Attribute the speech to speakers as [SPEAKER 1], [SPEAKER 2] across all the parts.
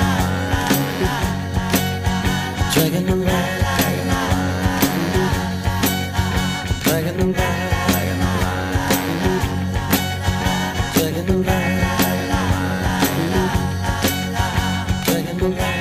[SPEAKER 1] Dragging them back, dragging them back, dragging them back, dragging them back.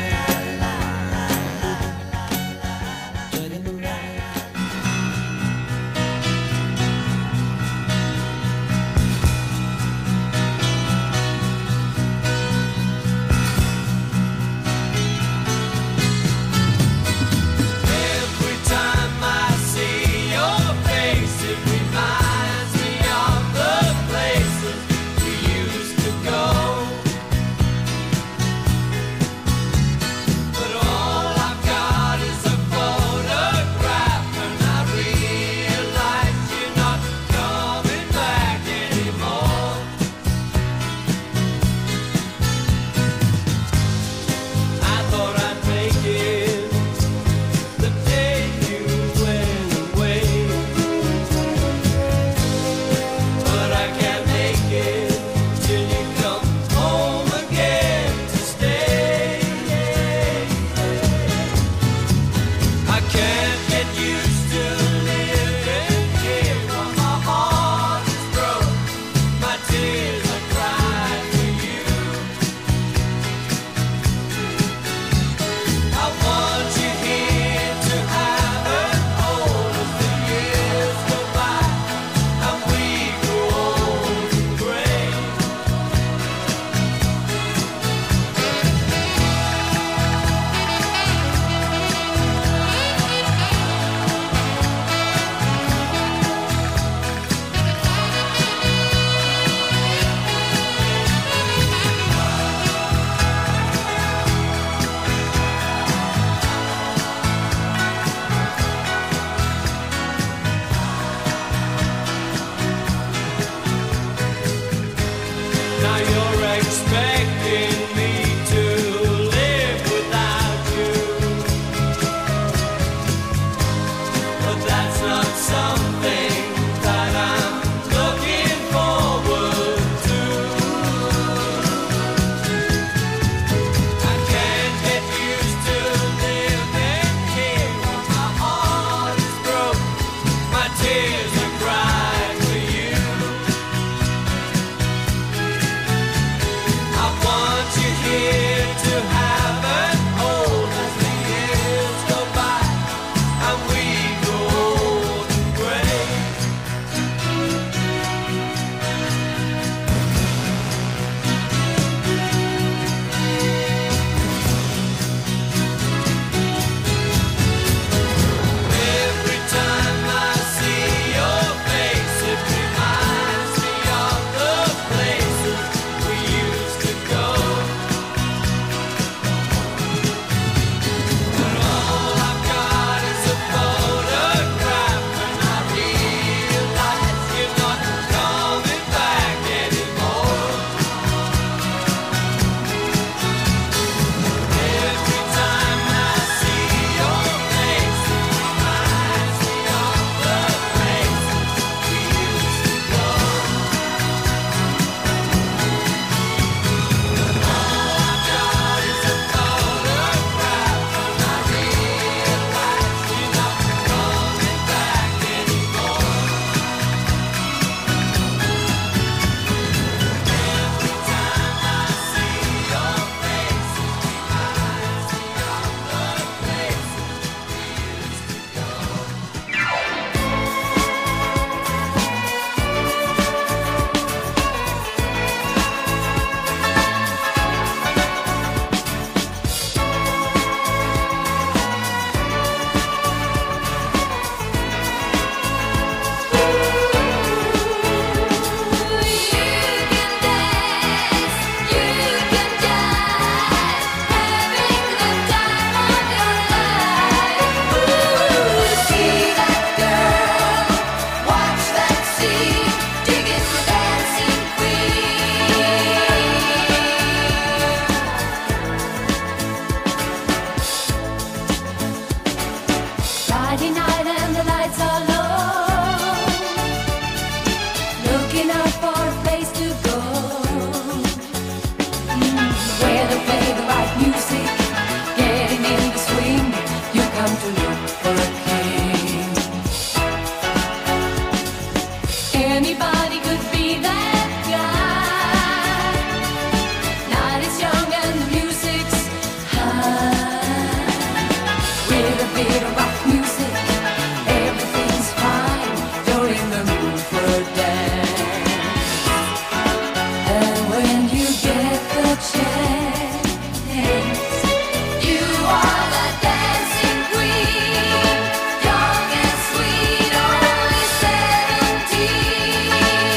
[SPEAKER 2] Friday night and the lights are low, looking out for a place to go, where to play the right music, getting in the swing. You come to look for a king. Anybody could be that guy. Night is young and the music's high. With a bit of rock music, everything's fine. You're in the mood for a dance. And when you get the chance, you are the dancing queen, young and sweet, only 17.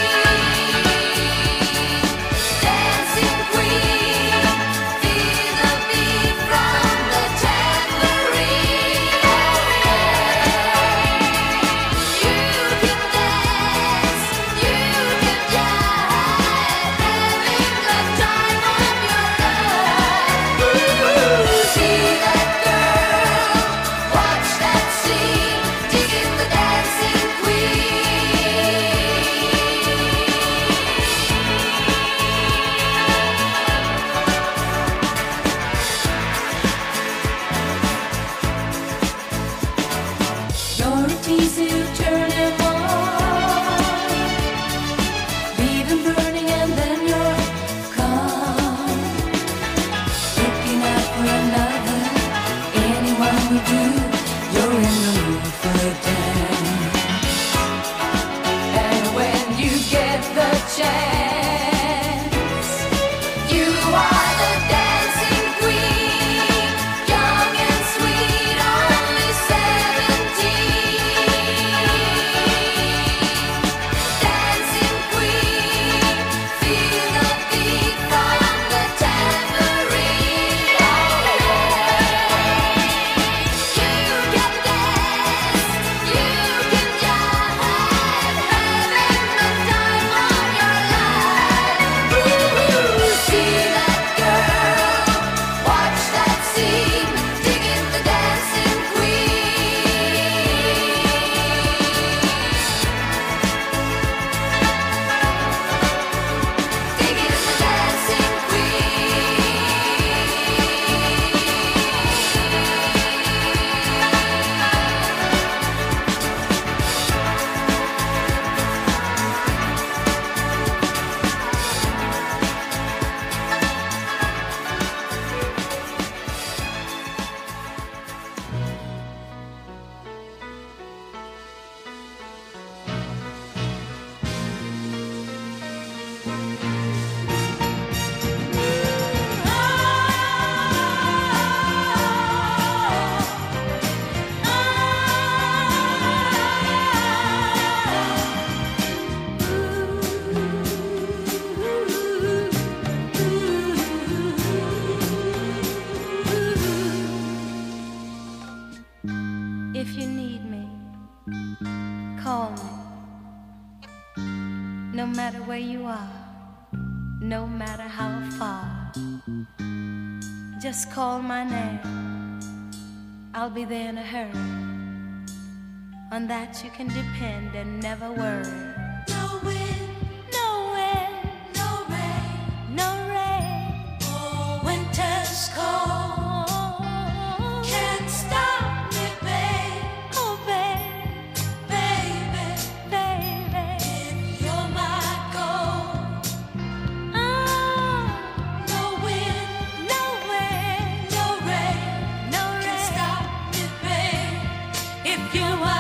[SPEAKER 2] Dancing queen, feel the beat from the tambourine. You can dance, you can jive, having the time of your life. See that girl, watch that scene, digging the dancing queen. You're a teaser, you turn him on, leave him burning and then you're gone. Looking out for another, anyone will do. You're in the mood for a dance. And when you get the chance, you are the dancing queen, young and sweet, only 17. Dancing queen, feel the beat from the tambourine. You can dance, you can jive, having the time of your life. See that girl, watch that scene, digging the dancing queen. Digging the dancing If you need me, call me. No matter where you are, no matter how far, just call my name. I'll be there in a hurry. On that you can depend and never worry. No wind, no wind, no rain, no rain. Oh, winter's cold. Can't stop me, babe. Oh, babe, baby, baby. If you're my goal. No wind, no wind, no rain, no rain. Can't stop me, babe. If you're my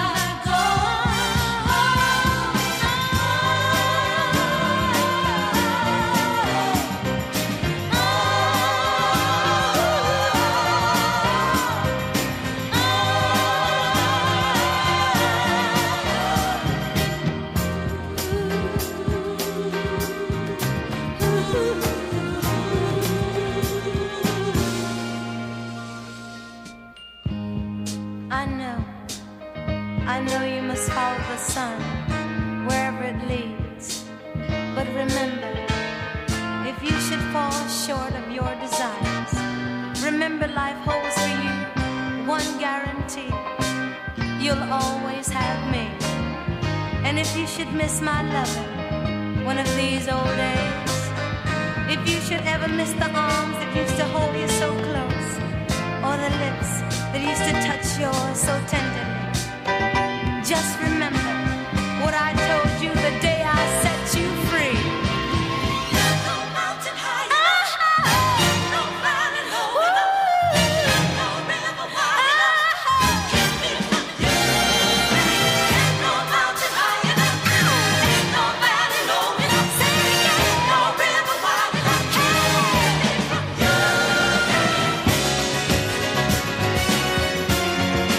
[SPEAKER 2] I know you must follow the sun wherever it leads. But remember, if you should fall short of your desires, remember life holds for you one guarantee. you'll always have me. And if you should miss my loving one of these old days, if you should ever miss the arms that used to hold you so close, or the lips that used to touch yours so tenderly, just remember what I told you the day I set you free. There's no mountain high enough, no valley low enough, no river wide enough, keep me from you. There's no mountain high enough, no valley low enough, say again, no river wide enough, keep me from you.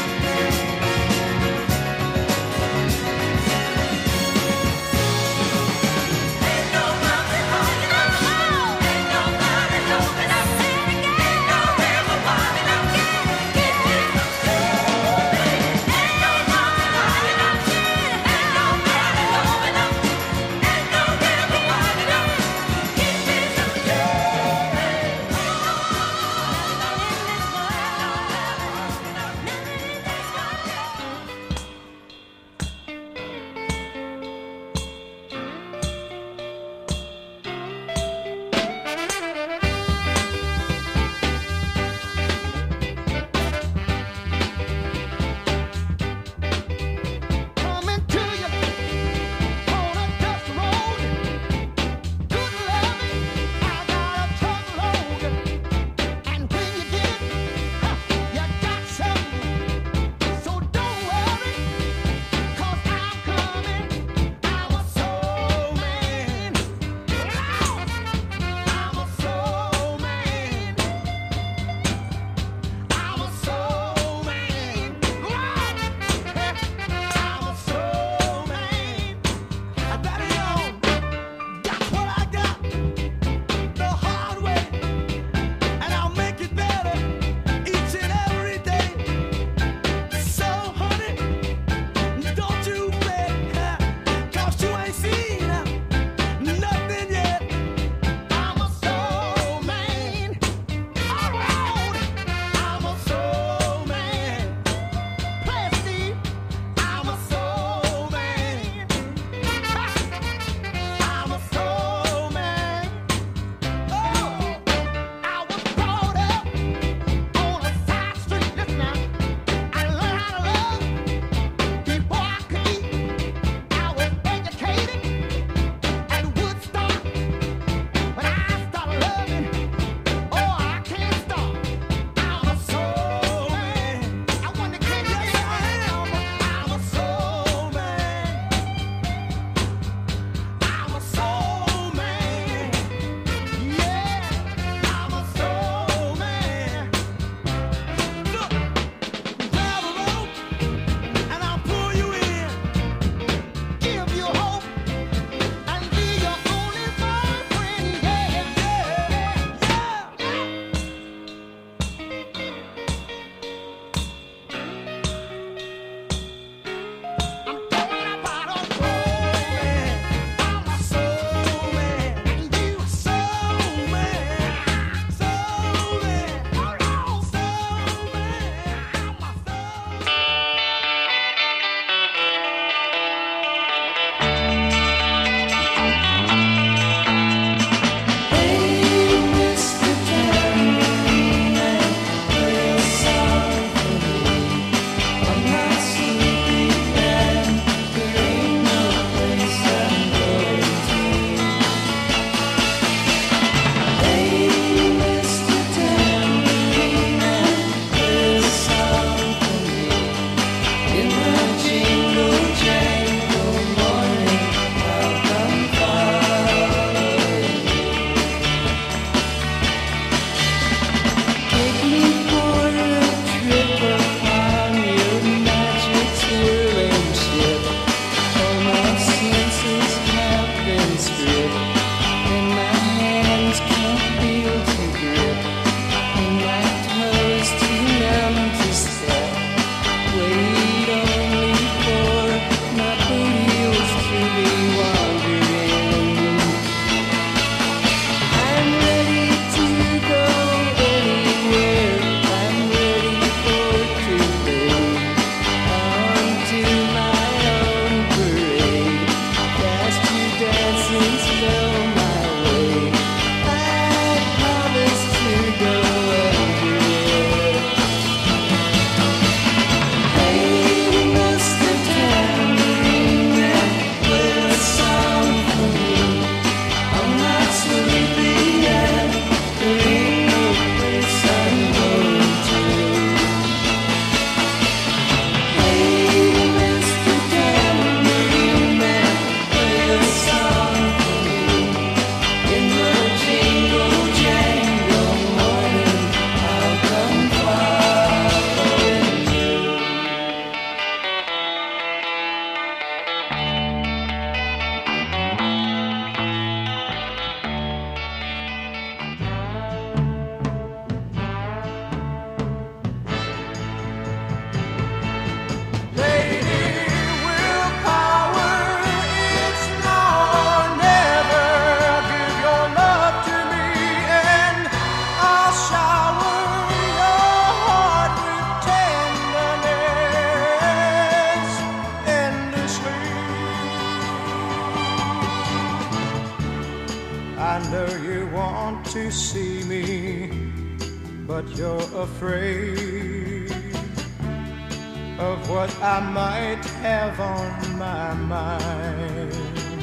[SPEAKER 3] see me, but you're afraid of what I might have on my mind.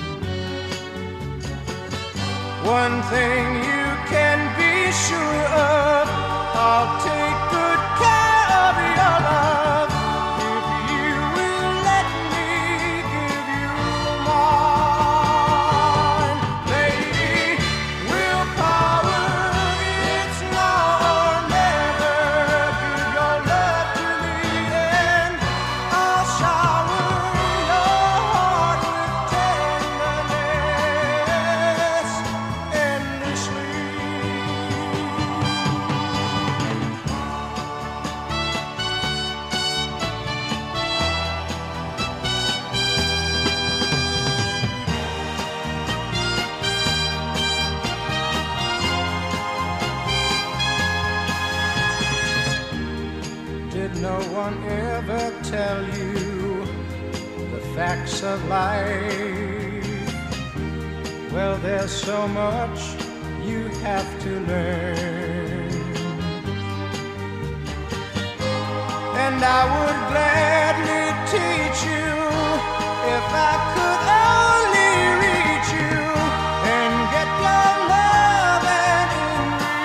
[SPEAKER 3] One thing you can be sure of, I'll take good care of your love if you will let me give you mine. Lady, willpower, it's now or never. Give your love to me and I'll shower your heart with tenderness endlessly. Did no one ever tell you the facts of life? Well, there's so much you have to learn, and I would gladly teach you if I could only reach you and get your love and in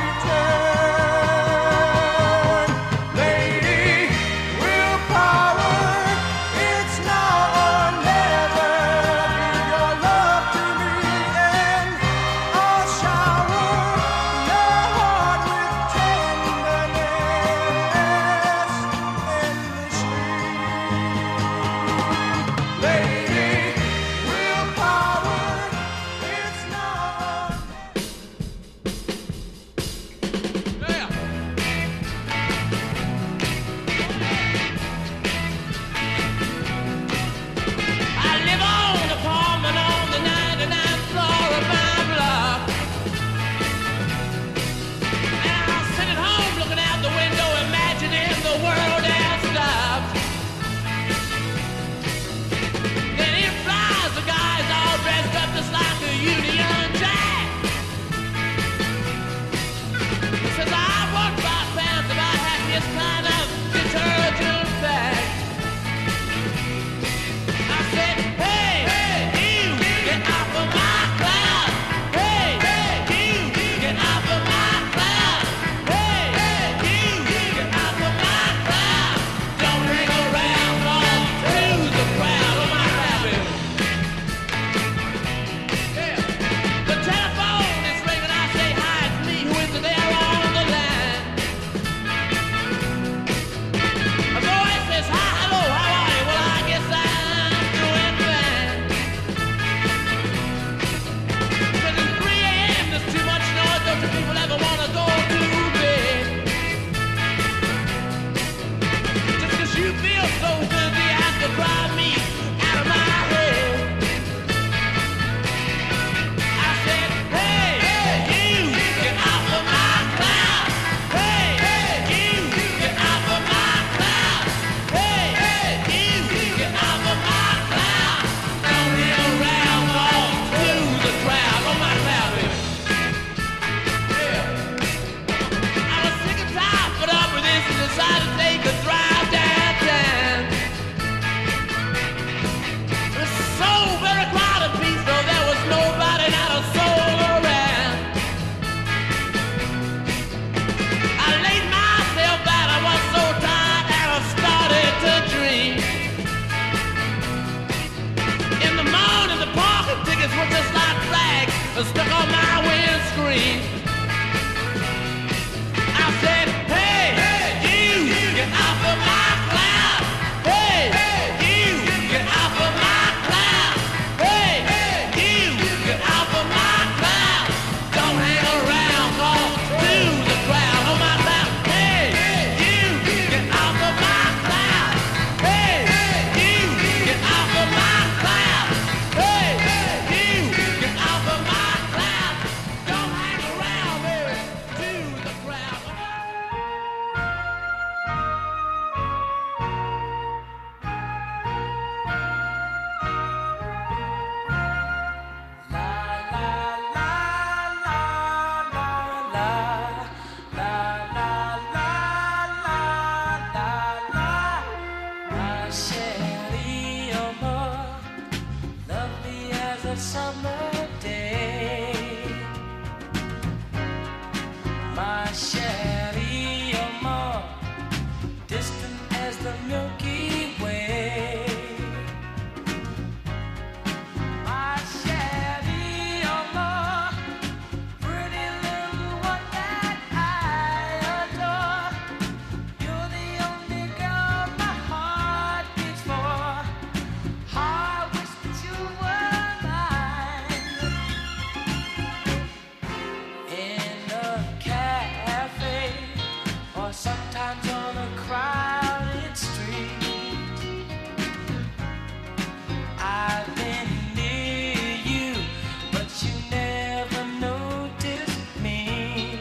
[SPEAKER 3] return. Lady, willpower, it's now or never. Give your love to me and I'll shower your heart with tenderness endlessly.
[SPEAKER 1] Shelly, you're more lovely as a summer day. My Shelly, you're more distant as the Milky Way. My Shelly, you're more pretty little one that I adore. You're the only girl my heart beats for. I wish that you were mine. In a cafe, or sometimes on a crowded street, I've been near you, but you never noticed me.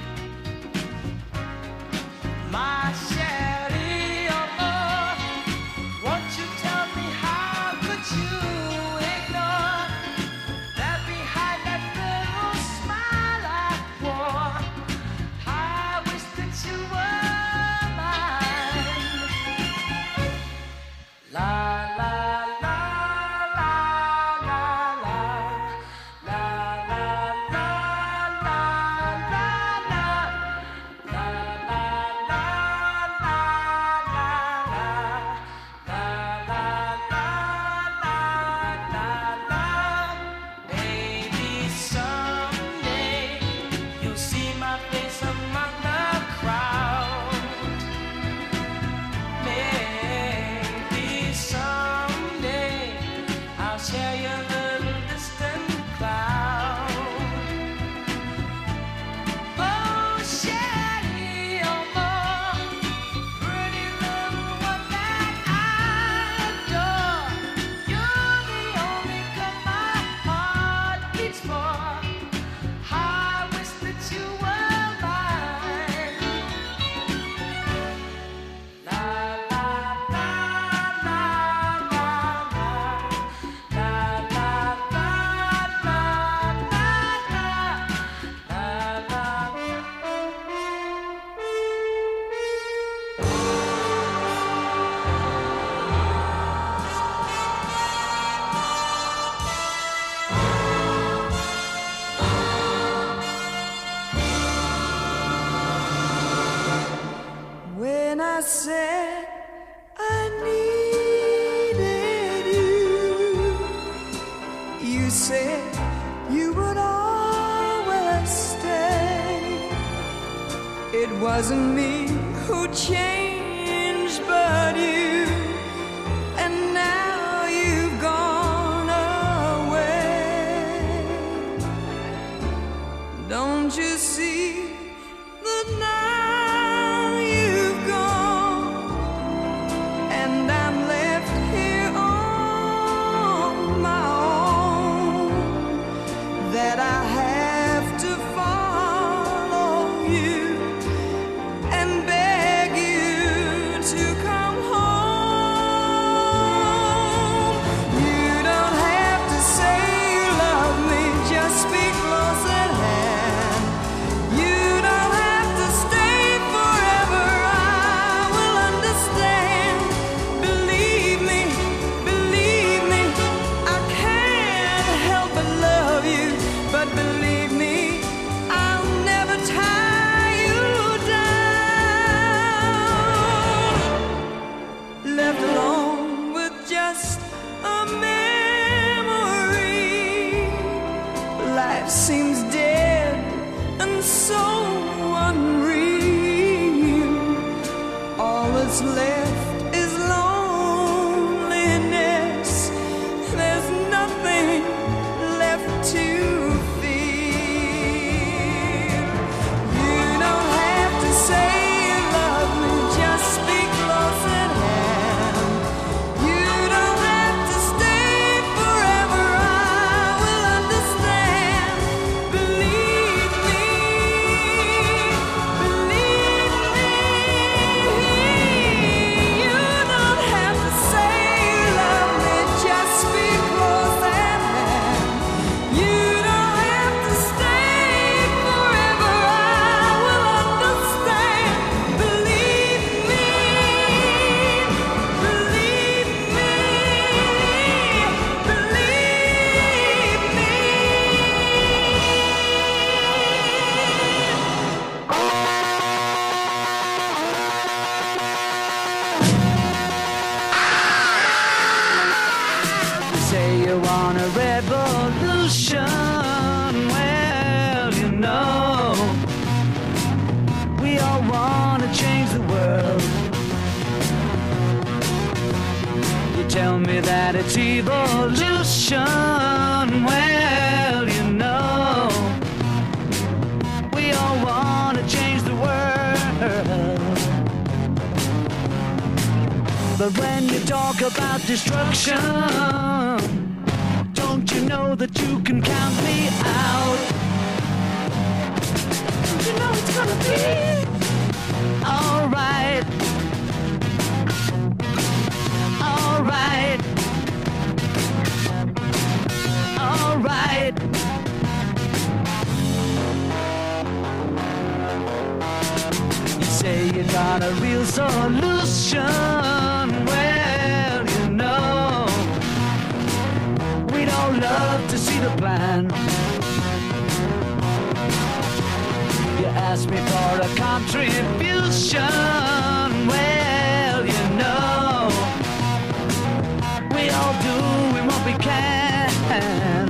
[SPEAKER 1] My Shelly, oh, won't you tell me how could you ignore that behind that little smile I wore? I wish that you were mine. La la la la la la la la la la la la. Maybe someday you'll see my face among the crowd. Maybe someday I'll share your little distant cloud. Oh, Shelly, oh, more pretty little one that I adore. You're the only girl my heart beats for. I wish that you were mine. La la la la la la la la la la la.
[SPEAKER 3] When I said I needed you, you said you would always stay. It wasn't me who changed, but you. And now you've gone away. Don't you see that now you've gone, and I'm left here on my own, that I have to follow you and beg you to come home. You don't have to say you love me, just be close at hand. You don't have to stay forever, I will understand. Believe me, I can't help but love you. But believe me, I'll never tie you down. Left alone with just a memory, life seems dead and so unreal. All that's left is loneliness. There's nothing left to feel. You don't have to say you love me, just be close at hand. You don't have to stay forever, I will understand.
[SPEAKER 4] tell me that it's evolution. Well, you know, we all want to change the world. But when you talk about destruction, don't you know that you can count me out? Don't you know it's gonna be alright? Alright. Alright. You say you got a real solution. Well, you know, we'd all love to see the plan. You asked me for a contribution. Well, you know, we all doing what we can.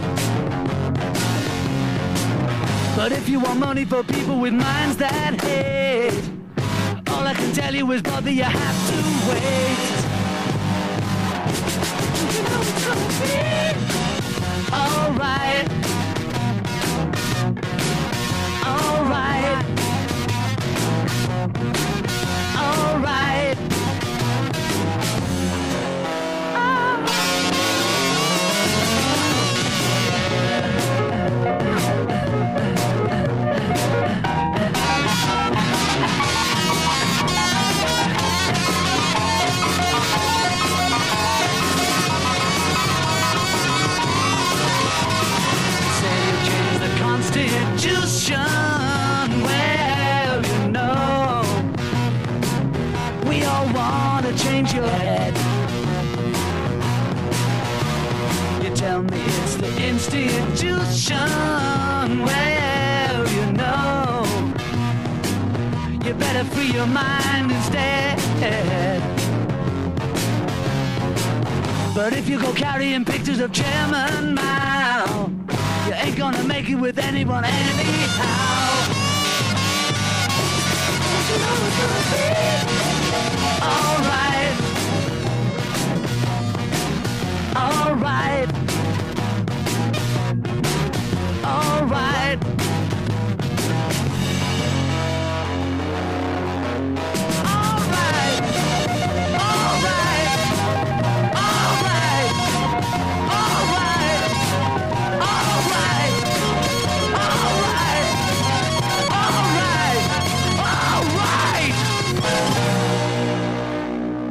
[SPEAKER 4] But if you want money for people with minds that hate, all I can tell you is, brother, you have to wait. You know it's gonna be alright. Alright. Alright. Constitution, well, you know, we all want to change your head. You tell me it's the institution, well, you know, you better free your mind instead. But if you go carrying pictures of Chairman Mao, you ain't gonna make it with anyone anyhow. Don't you know it's gonna be alright. Alright. Alright. Alright. Alright. Alright. Alright. Alright. Alright. Alright. Alright.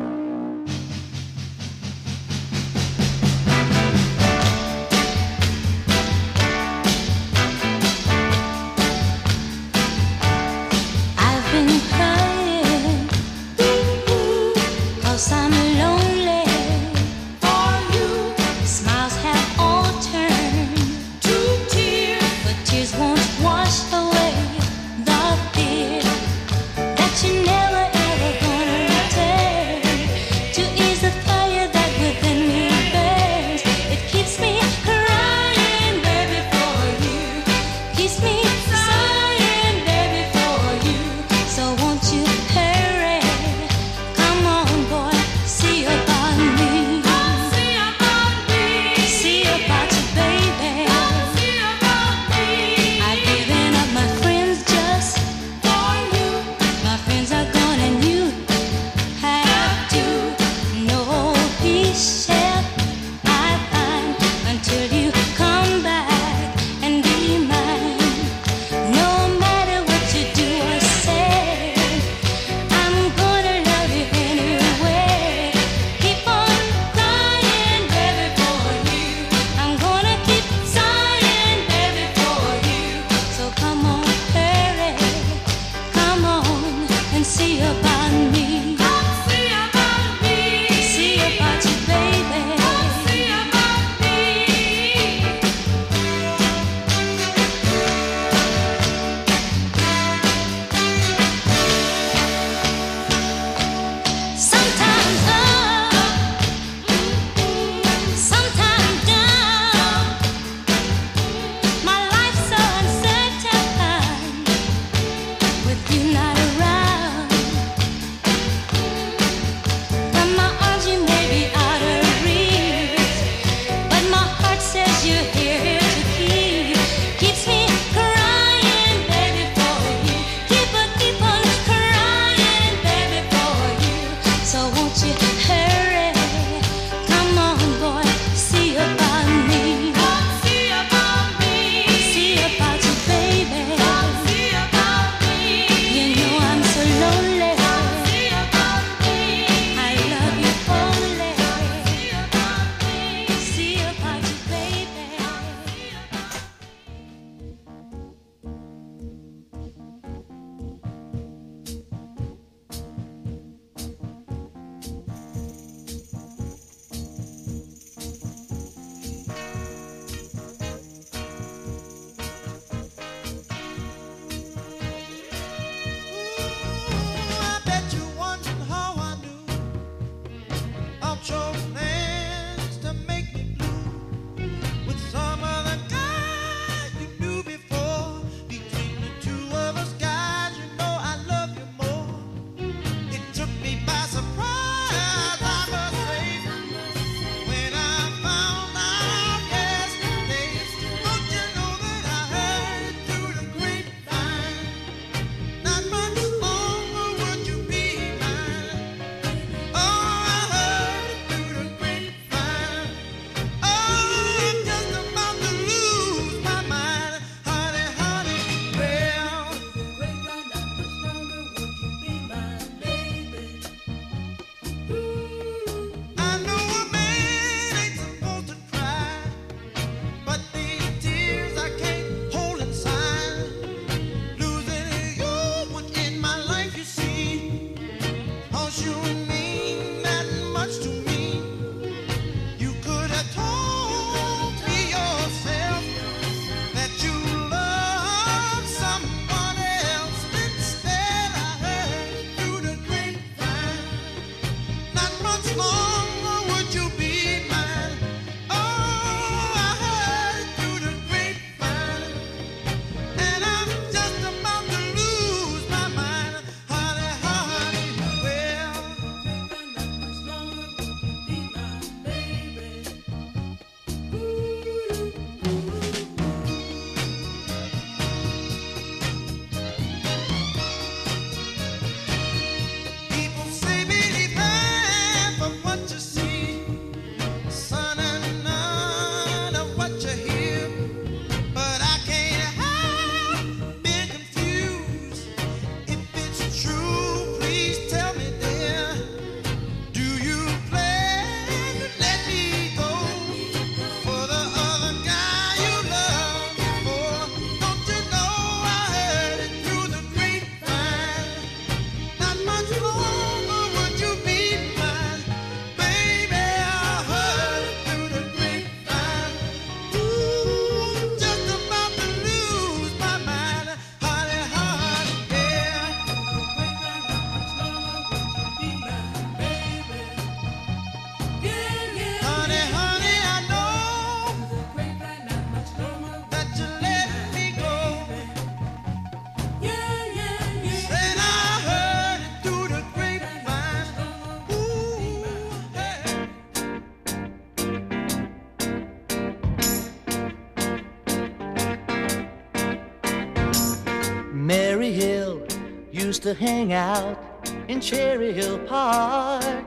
[SPEAKER 4] used to hang out in Cherry Hill Park.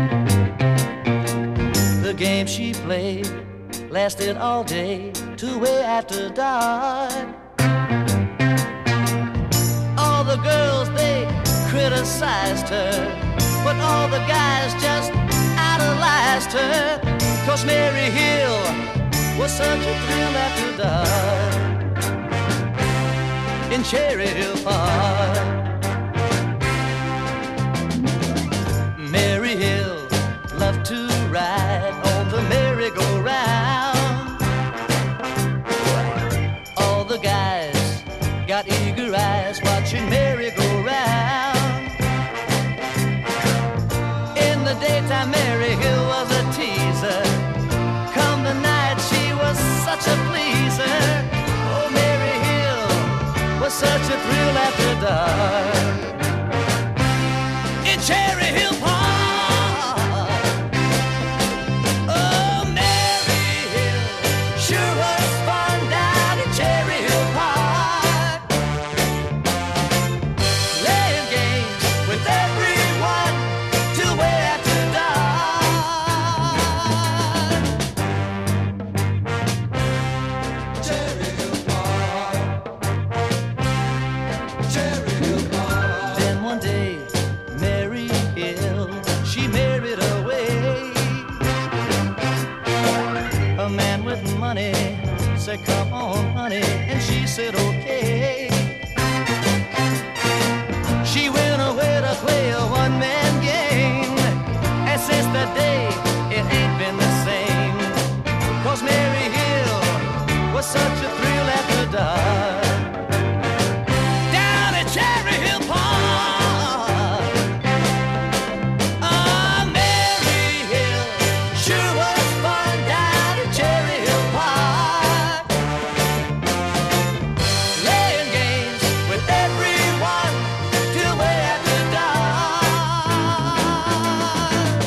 [SPEAKER 4] The game she played lasted all day till way after dark. All the girls, they criticized her, but all the guys just idolized her, 'cause Mary Hill was such a thrill after dark in Cherry Hill Park. Mary Hill loved to ride on the merry-go-round. All the guys got eager eyes watching Mary go round. In the daytime, Mary Hill was a teaser. Come the night, she was such a pleaser. Oh, Mary Hill was such a thrill after dark in Cherry Hill Park. Oh, Mary Hill sure was fun down in Cherry Hill Park, playing games with everyone till way after dark. Cherry Hill Park, Cherry Hill Park. Then one day, Mary Hill, she married away. A man with money said, "Come on, honey," and she said, "Okay." She went away to play a one-man game, and since that day, it ain't been the same, 'cause Mary Hill was such a thrill after dark down at Cherry Hill Park. Oh, Mary Hill sure was fun down at Cherry Hill Park, playing games with everyone till way after dark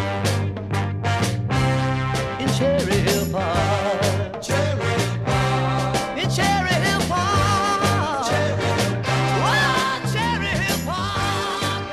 [SPEAKER 4] in Cherry Hill Park. Cherry Hill Park. In Cherry Hill Park. Cherry Hill Park. Wow, Cherry Hill Park.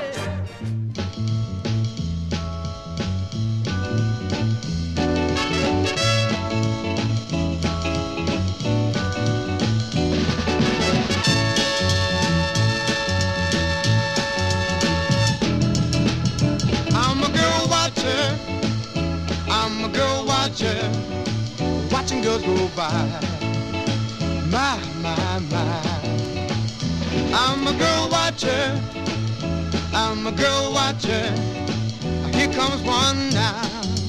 [SPEAKER 3] I'm a girl watcher, I'm a girl watcher, watching girls go by. My, my, my. I'm a girl watcher, I'm a girl watcher. Here comes one now.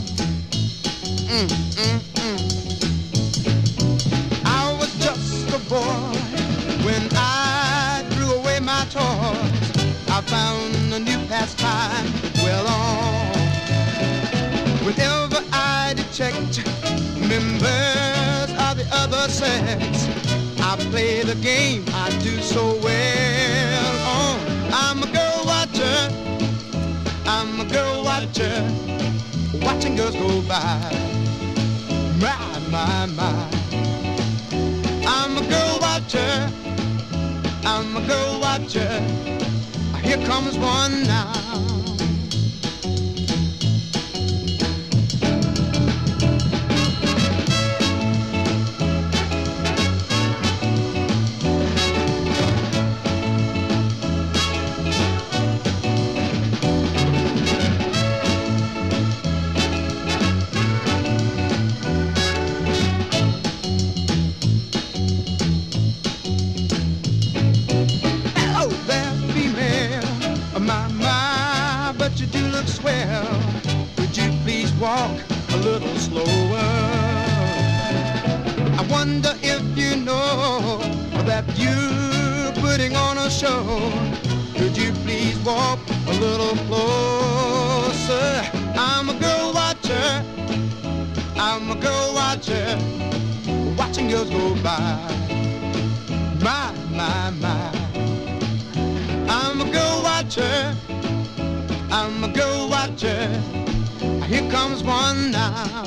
[SPEAKER 3] I was just a boy when I threw away my toys. I found a new pastime well on. Whenever I detect members of the other sex, I play the game I do so well on. I'm a girl watcher, I'm a girl watcher, watching girls go by. My, my, my. I'm a girl watcher, I'm a girl watcher. Here comes one now. Hello there, female. My, but you do look swell. Would you please walk a little slower? I wonder if you know that you're putting on a show. Could you please walk a little closer? I'm a girl watcher, I'm a girl watcher, watching girls go by. My, my, my. I'm a girl watcher, I'm a girl watcher. Here comes one now.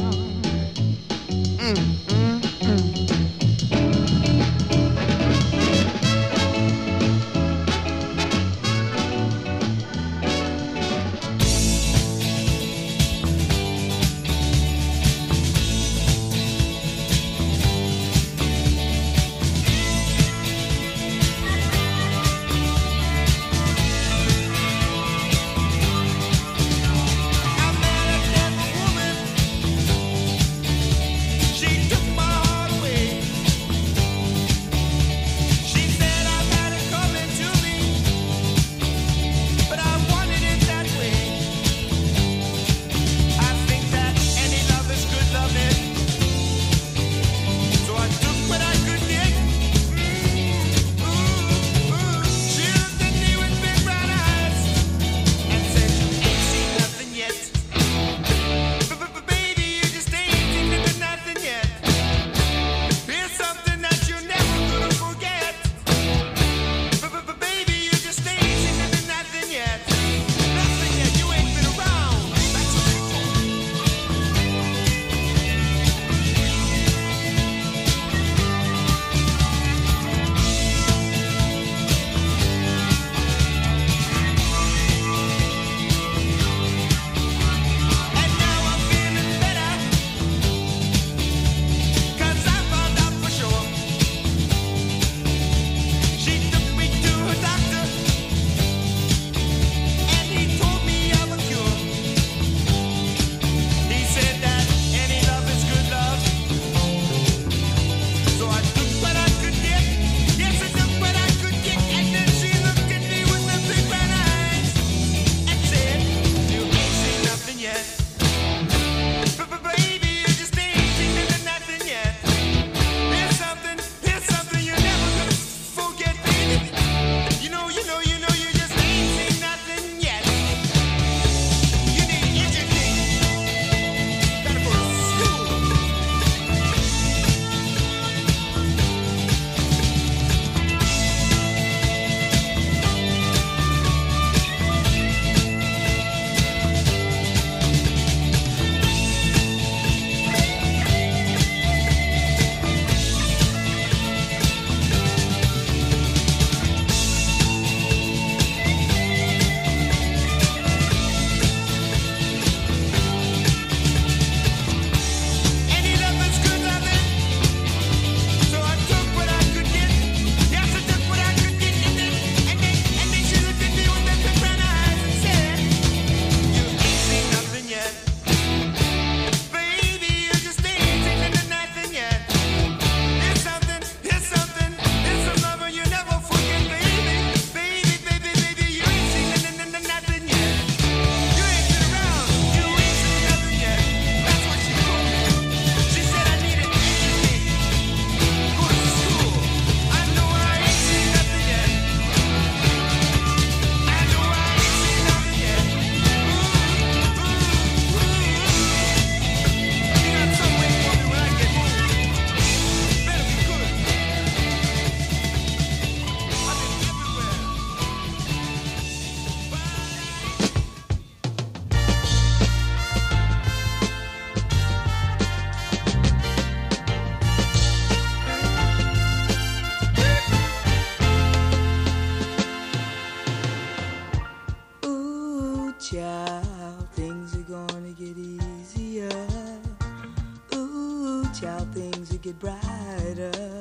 [SPEAKER 5] child, things will get brighter.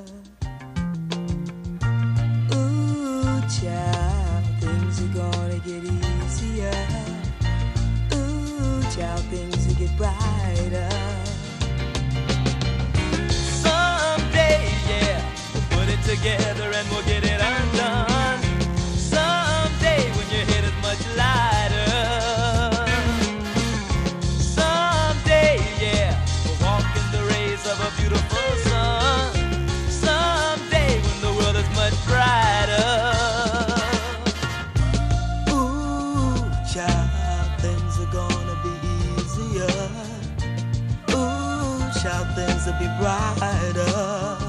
[SPEAKER 5] Ooh, child, things are gonna get easier. Ooh, child, things will get brighter.
[SPEAKER 4] Someday, yeah, we'll put it together and we'll get it undone. Someday when your head is much lighter. Someday, yeah, we'll walk in the rays of a beautiful sun. Someday when the world is much brighter.
[SPEAKER 5] Ooh, child, things are gonna be easier. Ooh, child, things will be brighter.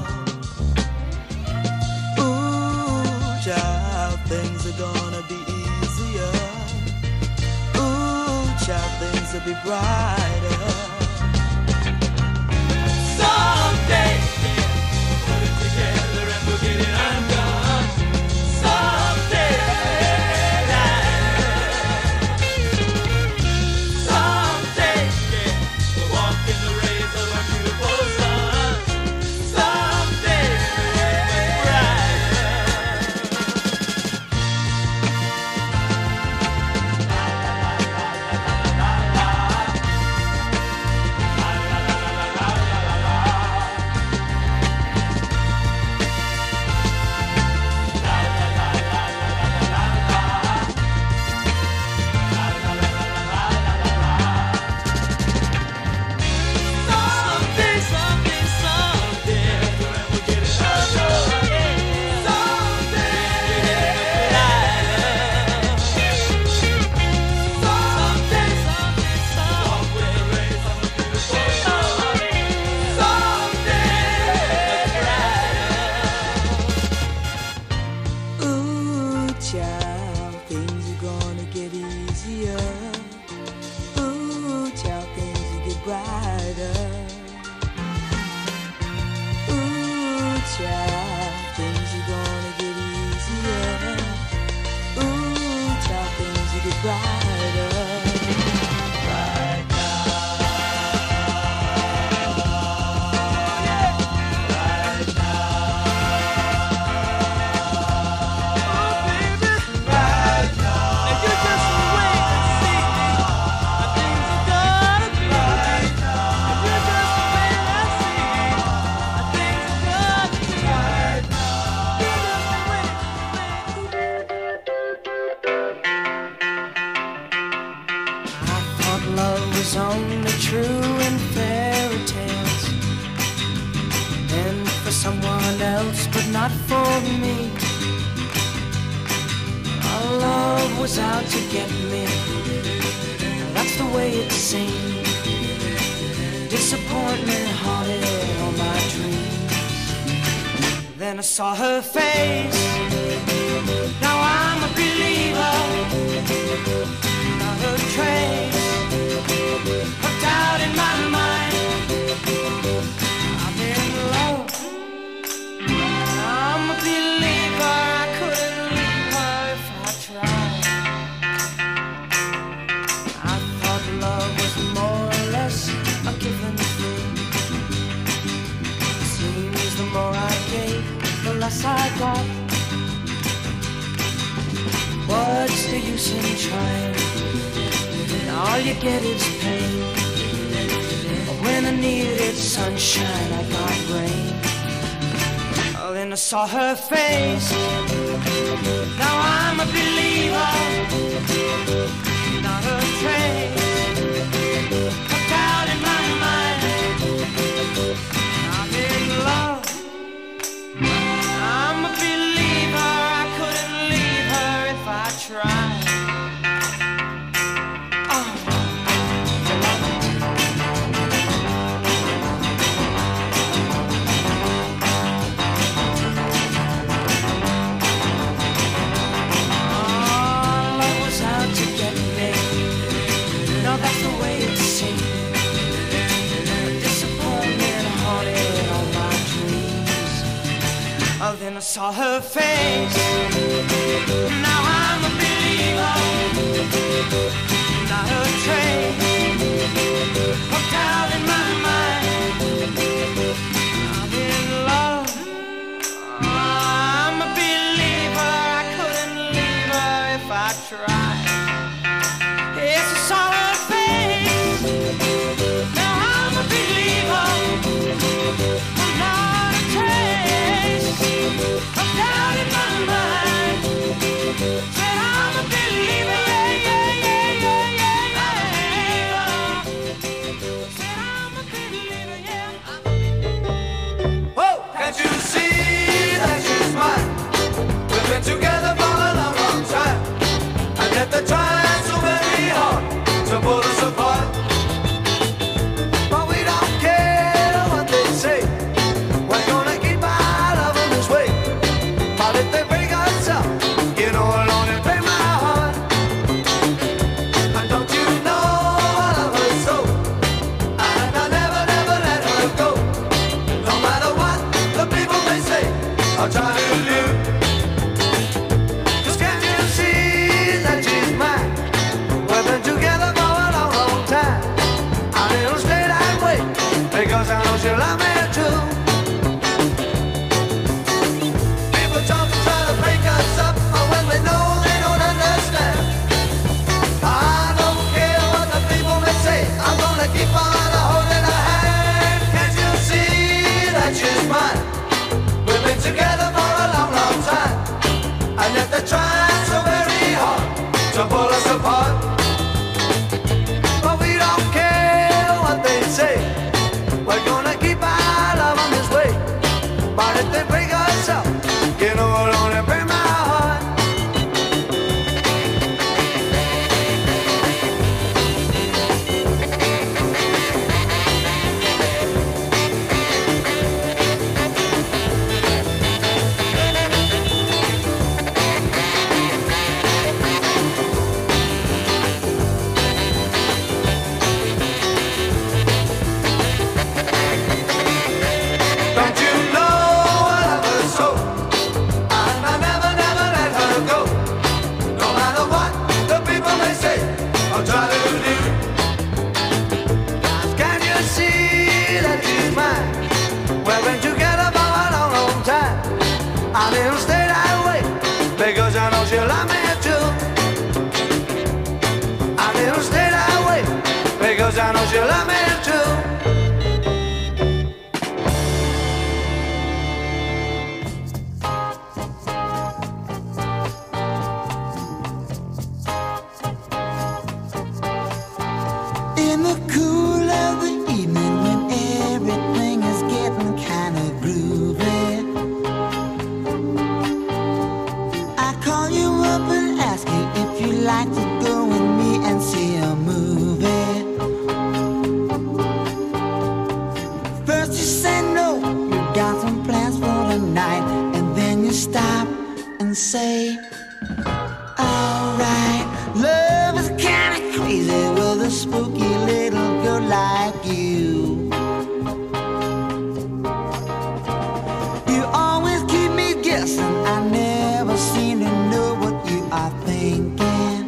[SPEAKER 5] Ooh, child, things are gonna be easier. Ooh, child, things will be brighter.
[SPEAKER 4] Someday, yeah, we'll put it together and we'll get it undone. Someday, someday, yeah, we'll walk in the rays of a beautiful sun. Someday, we'll Someday, someday, someday, we'll get it undone. Someday, someday, someday,
[SPEAKER 5] Ooh, child, things are gonna get easier. Ooh, child, things will get brighter. Ooh, child, things are gonna get easier. Ooh, child, things will get brighter.
[SPEAKER 1] I thought love was only true in fairy tales, and for someone else, but not for me. Our love was out to get me, and that's the way it seemed. Disappointment haunted all my dreams. Then I saw her face. Now I'm a believer. Not a trace of doubt in my mind. I'm in love. I'm a believer. I couldn't leave her if I tried. I thought love was more or less a given thing. Seems the more I gave, the less I got. What's the use in trying? All you get is pain. When I needed sunshine, I got rain. Oh, then I saw her face. Now I'm a believer. Not a trace of doubt in my mind. I'm in love. I'm a believer. I couldn't leave her if I tried. Love was out to get me. No, that's the way it seemed. Disappointment haunted all my dreams. Oh, then I saw her face. Now I'm a believer. Not a trace of doubt in my mind.
[SPEAKER 4] say we're gonna keep our love on this way. But if they break us up, you know it'll only break my heart. Don't you know I love her so? And I never, never let her go. No matter what the people may say or try to do. 'Cause can't you see that she's mine? We've been together for a long, long time. And it'll stay that way because I know she'll love me too. And it'll stay that way because I know she'll love me too.
[SPEAKER 5] In the cool of the evening when everything is getting kind of groovy, I call you up and ask you if you'd like to go with me and see a movie. First you say no, you got some plans for the night, and then you stop and say, alright, love is kinda crazy with a spooky little girl like you. You always keep me guessing, I never seem to know what you are thinking.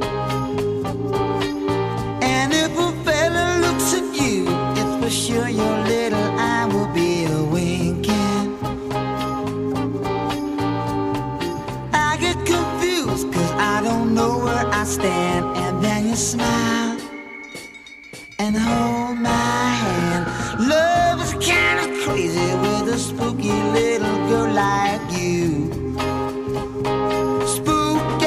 [SPEAKER 5] And if a fella looks at you, it's for sure your little eye will be a winking. I get confused 'cause I don't know where I stand, and then you smile and hold my hand. Love is kinda crazy with a spooky little girl like you. Spooky.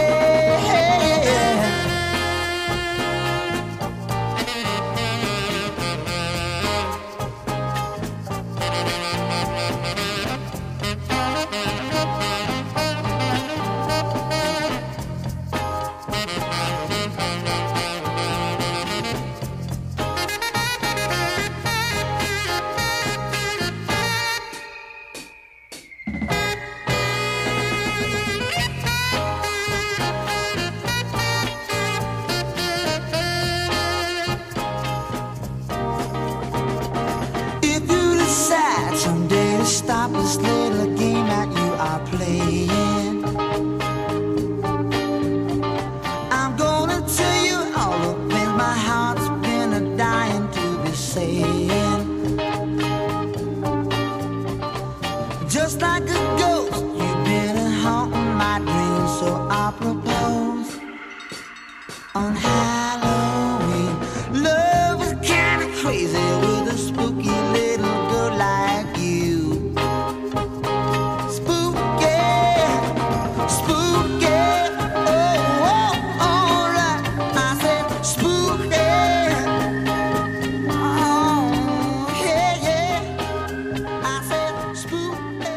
[SPEAKER 5] If you decide someday to stop this little game that you are playing, I'm gonna tell you all the things my heart's been dying to be saying. Just like a ghost, you've been haunting my dreams, so I propose on Halloween. Love is kinda crazy with a spooky little girl like you. Spooky, spooky, oh, oh, alright. I said spooky, oh, yeah, yeah. I said spooky.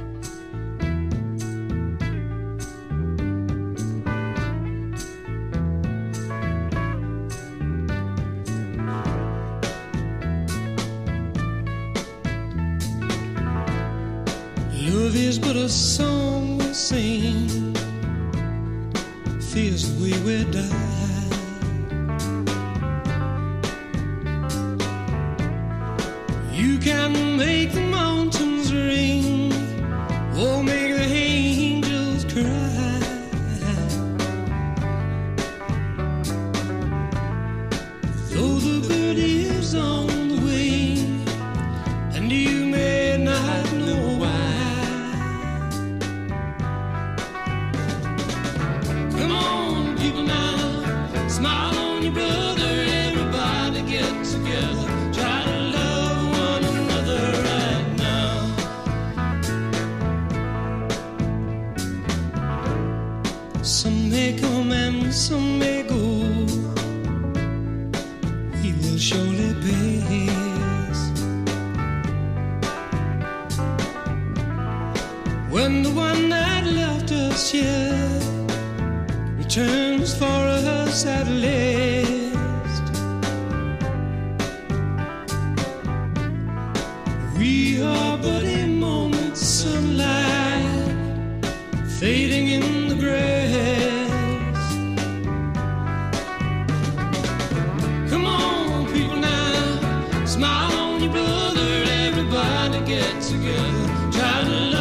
[SPEAKER 6] Love is but a song we sing, feels the way we die. You can make the mountains ring, or make the angels cry. Though the bird is on the wing, and you may not know why. Come on, people now, smile on your brother. Everybody get together, try to love one another. when the one that left us here returns for us at last. We are but a moment's sunlight fading in the grass. Come on, people now, smile on your brother, everybody get together.